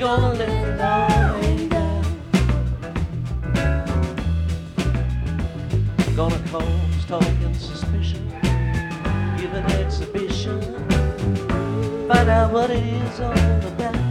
gonna let it all hang down. Gonna cause talk and suspicion, give an exhibition, find out what it is all about.